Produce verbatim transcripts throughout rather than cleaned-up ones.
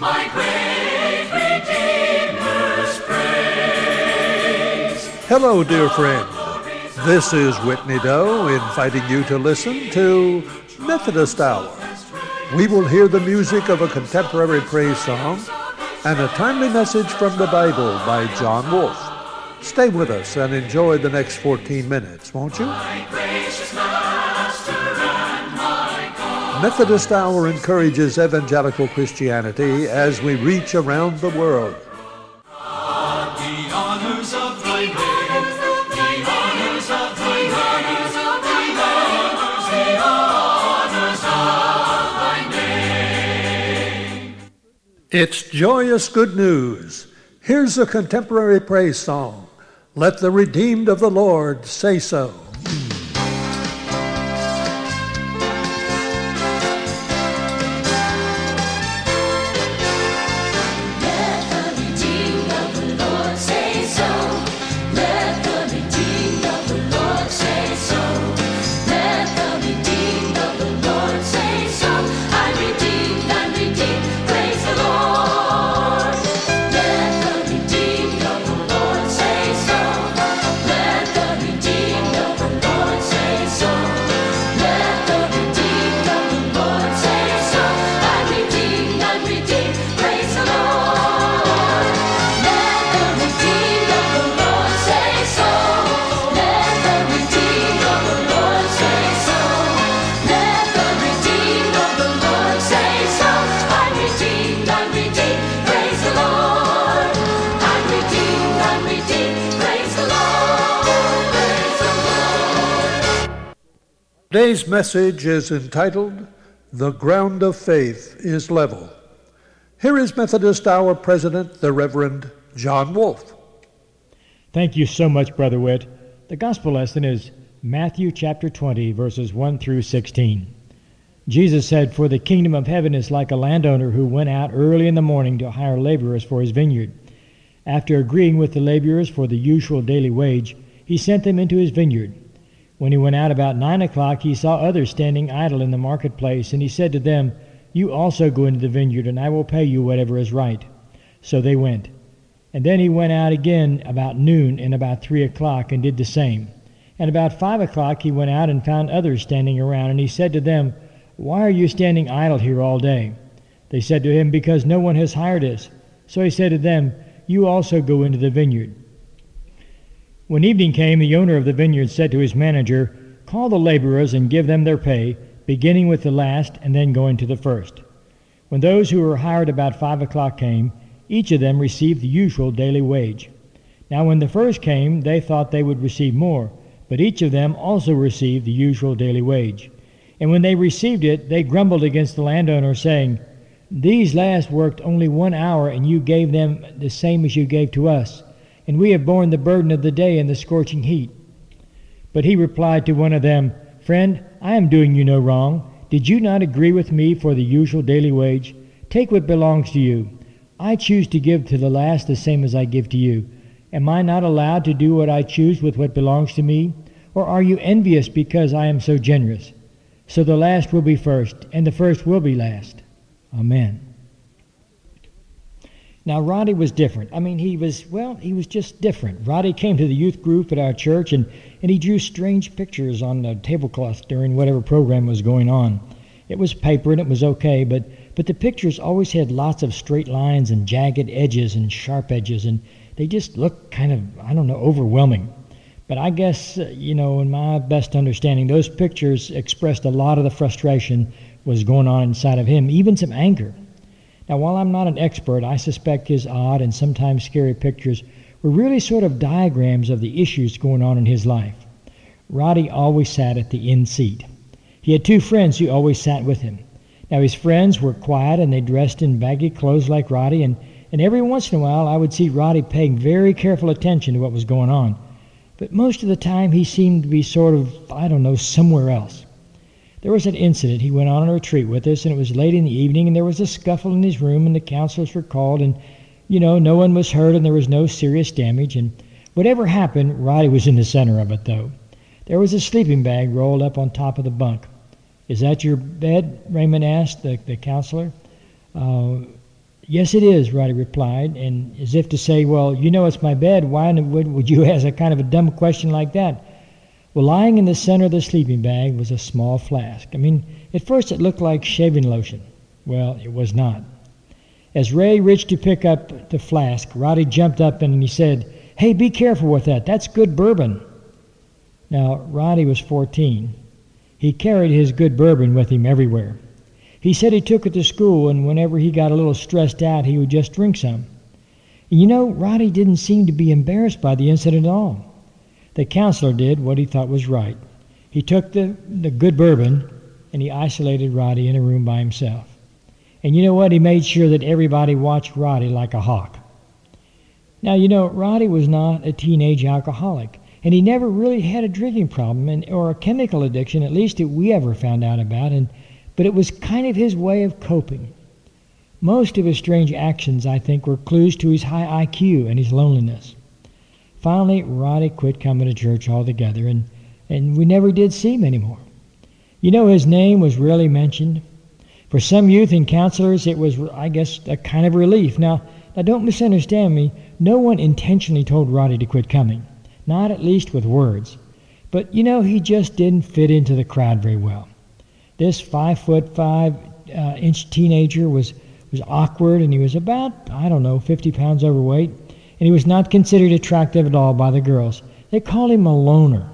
my great Redeemer's praise. Hello, dear friend. This is Whitney Doe inviting you to listen to Methodist Hour. We will hear the music of a contemporary praise song and a timely message from the Bible by John Wolfe. Stay with us and enjoy the next fourteen minutes, won't you? Methodist Hour encourages evangelical Christianity as we reach around the world. The honors of thy name, the honors of thy name, the honors, the honors of thy name. It's joyous good news. Here's a contemporary praise song. Let the redeemed of the Lord say so. Today's message is entitled, The Ground of Faith is Level. Here is Methodist Hour President, the Reverend John Wolfe. Thank you so much, Brother Witt. The gospel lesson is Matthew chapter twenty, verses one through sixteen. Jesus said, "For the kingdom of heaven is like a landowner who went out early in the morning to hire laborers for his vineyard. After agreeing with the laborers for the usual daily wage, he sent them into his vineyard. When he went out about nine o'clock, he saw others standing idle in the marketplace, and he said to them, 'You also go into the vineyard, and I will pay you whatever is right.' So they went. And then he went out again about noon and about three o'clock, and did the same. And about five o'clock he went out and found others standing around, and he said to them, 'Why are you standing idle here all day?' They said to him, 'Because no one has hired us.' So he said to them, 'You also go into the vineyard.' When evening came, the owner of the vineyard said to his manager, 'Call the laborers and give them their pay, beginning with the last and then going to the first.' When those who were hired about five o'clock came, each of them received the usual daily wage. Now when the first came, they thought they would receive more, but each of them also received the usual daily wage. And when they received it, they grumbled against the landowner, saying, 'These last worked only one hour, and you gave them the same as you gave to us. And we have borne the burden of the day and the scorching heat.' But he replied to one of them, 'Friend, I am doing you no wrong. Did you not agree with me for the usual daily wage? Take what belongs to you. I choose to give to the last the same as I give to you. Am I not allowed to do what I choose with what belongs to me? Or are you envious because I am so generous? So the last will be first, and the first will be last.' Amen." Now, Roddy was different. I mean, he was, well, he was just different. Roddy came to the youth group at our church, and, and he drew strange pictures on the tablecloth during whatever program was going on. It was paper, and it was okay, but, but the pictures always had lots of straight lines and jagged edges and sharp edges, and they just looked kind of, I don't know, overwhelming. But I guess, uh, you know, in my best understanding, those pictures expressed a lot of the frustration was going on inside of him, even some anger. Now, while I'm not an expert, I suspect his odd and sometimes scary pictures were really sort of diagrams of the issues going on in his life. Roddy always sat at the end seat. He had two friends who always sat with him. Now, his friends were quiet, and they dressed in baggy clothes like Roddy, and, and every once in a while I would see Roddy paying very careful attention to what was going on. But most of the time he seemed to be sort of, I don't know, somewhere else. There was an incident. He went on a retreat with us, and it was late in the evening, and there was a scuffle in his room, and the counselors were called, and, you know, no one was hurt, and there was no serious damage, and whatever happened, Roddy was in the center of it, though. There was a sleeping bag rolled up on top of the bunk. "Is that your bed?" Raymond asked the, the counselor. Uh, Yes, it is, Roddy replied, and as if to say, well, you know it's my bed, why would, would you ask a kind of a dumb question like that? Well, lying in the center of the sleeping bag was a small flask. I mean, at first it looked like shaving lotion. Well, it was not. As Ray reached to pick up the flask, Roddy jumped up and he said, "Hey, be careful with that. That's good bourbon." Now, Roddy was fourteen. He carried his good bourbon with him everywhere. He said he took it to school, and whenever he got a little stressed out, he would just drink some. And you know, Roddy didn't seem to be embarrassed by the incident at all. The counselor did what he thought was right. He took the, the good bourbon, and he isolated Roddy in a room by himself. And you know what? He made sure that everybody watched Roddy like a hawk. Now, you know, Roddy was not a teenage alcoholic, and he never really had a drinking problem and, or a chemical addiction, at least that we ever found out about, and but it was kind of his way of coping. Most of his strange actions, I think, were clues to his high I Q and his loneliness. Finally, Roddy quit coming to church altogether, and, and we never did see him anymore. You know, his name was rarely mentioned. For some youth and counselors, it was, I guess, a kind of relief. Now, now, don't misunderstand me. No one intentionally told Roddy to quit coming, not at least with words. But, you know, he just didn't fit into the crowd very well. This five foot five uh, inch teenager was, was awkward, and he was about, I don't know, fifty pounds overweight, and he was not considered attractive at all by the girls. They called him a loner.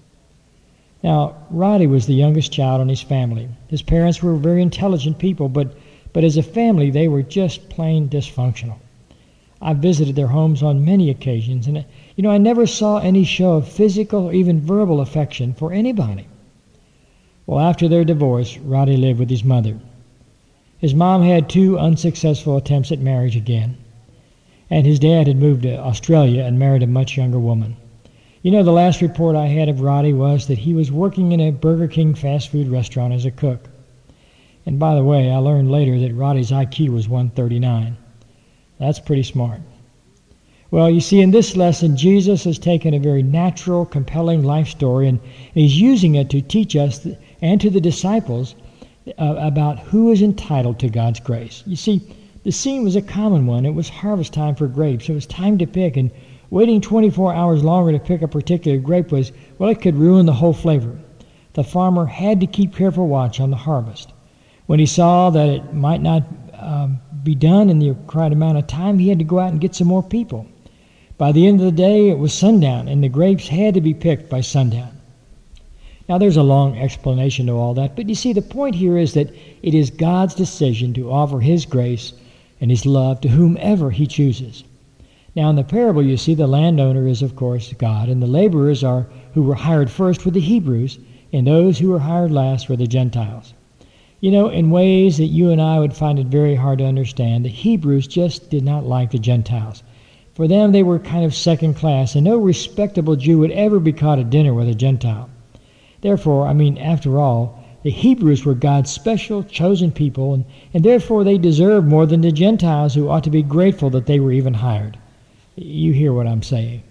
Now, Roddy was the youngest child in his family. His parents were very intelligent people, but, but as a family, they were just plain dysfunctional. I visited their homes on many occasions, and, you know, I never saw any show of physical or even verbal affection for anybody. Well, after their divorce, Roddy lived with his mother. His mom had two unsuccessful attempts at marriage again, and his dad had moved to Australia and married a much younger woman. You know, the last report I had of Roddy was that he was working in a Burger King fast food restaurant as a cook. And by the way, I learned later that Roddy's I Q was one thirty-nine. That's pretty smart. Well, you see, in this lesson, Jesus has taken a very natural, compelling life story, and he's using it to teach us and to the disciples uh, about who is entitled to God's grace. You see, the scene was a common one. It was harvest time for grapes. It was time to pick, and waiting twenty-four hours longer to pick a particular grape was, well, it could ruin the whole flavor. The farmer had to keep careful watch on the harvest. When he saw that it might not um, be done in the required amount of time, he had to go out and get some more people. By the end of the day, it was sundown, and the grapes had to be picked by sundown. Now, there's a long explanation to all that, but you see, the point here is that it is God's decision to offer his grace and his love to whomever he chooses. Now, in the parable, you see, the landowner is, of course, God, and the laborers are who were hired first were the Hebrews, and those who were hired last were the Gentiles. You know, in ways that you and I would find it very hard to understand, the Hebrews just did not like the Gentiles. For them, they were kind of second class, and no respectable Jew would ever be caught at dinner with a Gentile. Therefore, I mean, after all, the Hebrews were God's special, chosen people, and, and therefore they deserved more than the Gentiles, who ought to be grateful that they were even hired. You hear what I'm saying.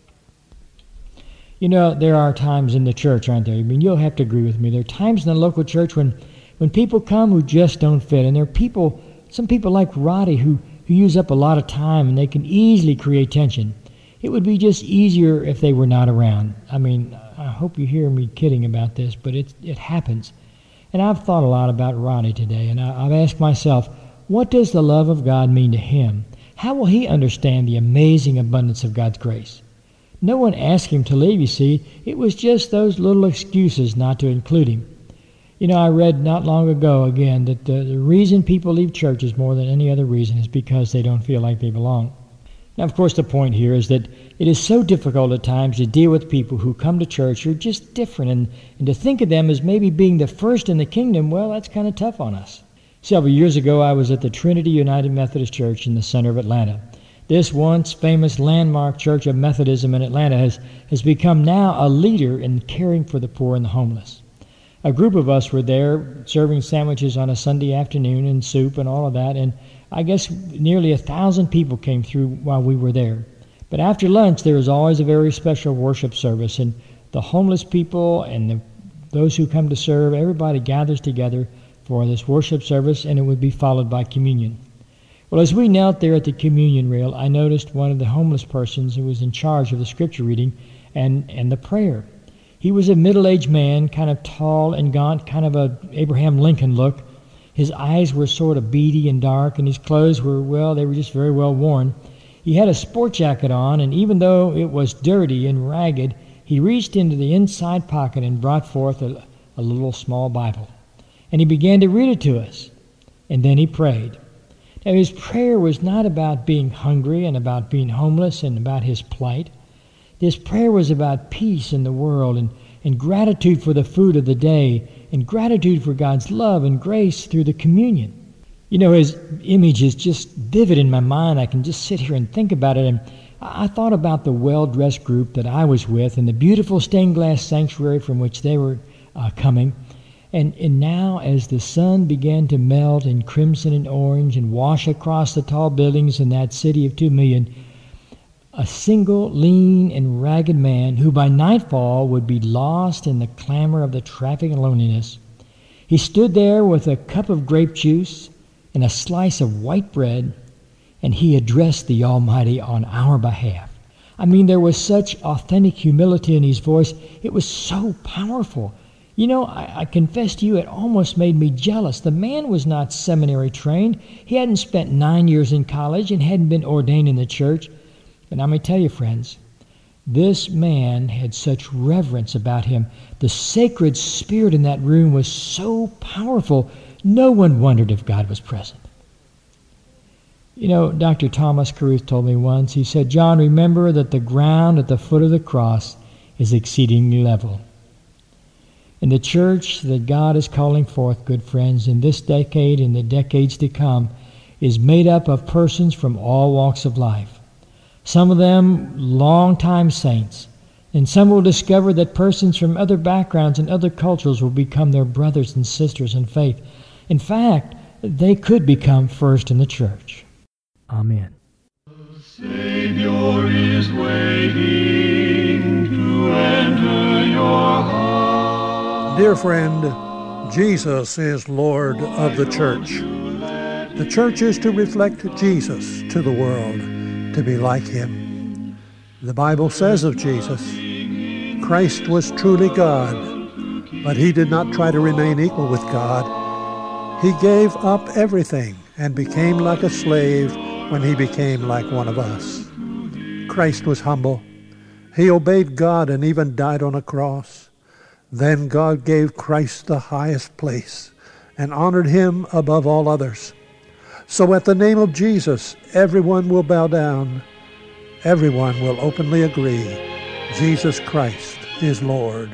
You know, there are times in the church, aren't there? I mean, you'll have to agree with me. There are times in the local church when, when people come who just don't fit, and there are people, some people like Roddy, who who use up a lot of time, and they can easily create tension. It would be just easier if they were not around. I mean, I hope you hear me kidding about this, but it, it happens. And I've thought a lot about Roddy today, and I, I've asked myself, what does the love of God mean to him? How will he understand the amazing abundance of God's grace? No one asked him to leave, you see. It was just those little excuses not to include him. You know, I read not long ago, again, that the, the reason people leave churches more than any other reason is because they don't feel like they belong. Now, of course, the point here is that it is so difficult at times to deal with people who come to church who are just different, and, and to think of them as maybe being the first in the kingdom, well, that's kind of tough on us. Several years ago, I was at the Trinity United Methodist Church in the center of Atlanta. This once famous landmark church of Methodism in Atlanta has, has become now a leader in caring for the poor and the homeless. A group of us were there serving sandwiches on a Sunday afternoon and soup and all of that, and I guess nearly a thousand people came through while we were there. But after lunch, there was always a very special worship service, and the homeless people and the, those who come to serve, everybody gathers together for this worship service, and it would be followed by communion. Well, as we knelt there at the communion rail, I noticed one of the homeless persons who was in charge of the scripture reading and, and the prayer. He was a middle-aged man, kind of tall and gaunt, kind of a Abraham Lincoln look. His eyes were sort of beady and dark, and his clothes were, well, they were just very well worn. He had a sport jacket on, and even though it was dirty and ragged, he reached into the inside pocket and brought forth a, a little small Bible. And he began to read it to us. And then he prayed. Now, his prayer was not about being hungry and about being homeless and about his plight. This prayer was about peace in the world and, and gratitude for the food of the day and gratitude for God's love and grace through the communion. You know, his image is just vivid in my mind. I can just sit here and think about it. And I thought about the well-dressed group that I was with and the beautiful stained glass sanctuary from which they were uh, coming. And, and now, as the sun began to melt in crimson and orange and wash across the tall buildings in that city of two million, a single lean and ragged man who by nightfall would be lost in the clamor of the traffic and loneliness, he stood there with a cup of grape juice and a slice of white bread, and he addressed the Almighty on our behalf. I mean, there was such authentic humility in his voice. It was so powerful. You know, I, I confess to you, it almost made me jealous. The man was not seminary trained. He hadn't spent nine years in college and hadn't been ordained in the church. And I'm going to tell you, friends, this man had such reverence about him. The sacred spirit in that room was so powerful, no one wondered if God was present. You know, Doctor Thomas Caruth told me once, he said, "John, remember that the ground at the foot of the cross is exceedingly level." And the church that God is calling forth, good friends, in this decade and the decades to come, is made up of persons from all walks of life. Some of them long-time saints, and some will discover that persons from other backgrounds and other cultures will become their brothers and sisters in faith. In fact, they could become first in the church. Amen. The Savior is waiting to enter your heart. Dear friend, Jesus is Lord of the church. The church is to reflect Jesus to the world, to be like him. The Bible says of Jesus, Christ was truly God, but he did not try to remain equal with God. He gave up everything and became like a slave when he became like one of us. Christ was humble. He obeyed God and even died on a cross. Then God gave Christ the highest place and honored him above all others. So at the name of Jesus, everyone will bow down. Everyone will openly agree Jesus Christ is Lord.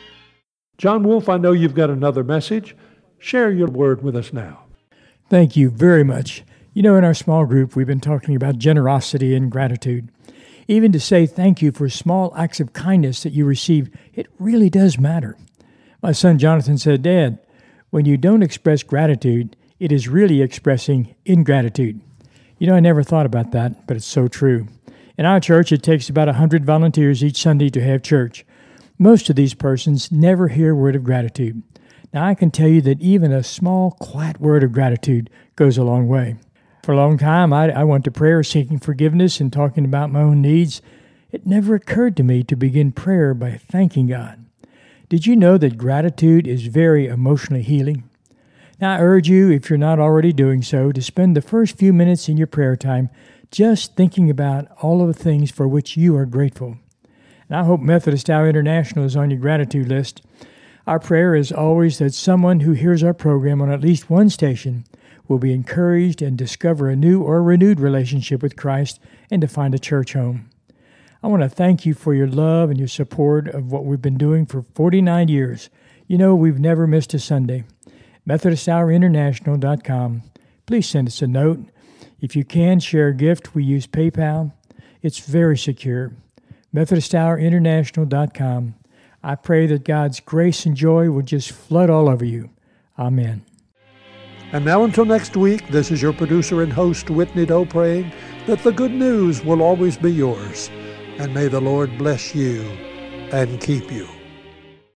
John Wolfe, I know you've got another message. Share your word with us now. Thank you very much. You know, in our small group, we've been talking about generosity and gratitude. Even to say thank you for small acts of kindness that you receive, it really does matter. My son Jonathan said, "Dad, when you don't express gratitude, it is really expressing ingratitude." You know, I never thought about that, but it's so true. In our church, it takes about one hundred volunteers each Sunday to have church. Most of these persons never hear a word of gratitude. Now, I can tell you that even a small, quiet word of gratitude goes a long way. For a long time, I, I went to prayer seeking forgiveness and talking about my own needs. It never occurred to me to begin prayer by thanking God. Did you know that gratitude is very emotionally healing? Now, I urge you, if you're not already doing so, to spend the first few minutes in your prayer time just thinking about all of the things for which you are grateful. And I hope Methodist Hour International is on your gratitude list. Our prayer is always that someone who hears our program on at least one station will be encouraged and discover a new or renewed relationship with Christ and to find a church home. I want to thank you for your love and your support of what we've been doing for forty-nine years. You know, we've never missed a Sunday. Methodist Hour International dot com. Please send us a note. If you can, share a gift. We use PayPal. It's very secure. Methodist Hour International dot com. I pray that God's grace and joy will just flood all over you. Amen. And now until next week, this is your producer and host, Whitney Doe, praying that the good news will always be yours. And may the Lord bless you and keep you.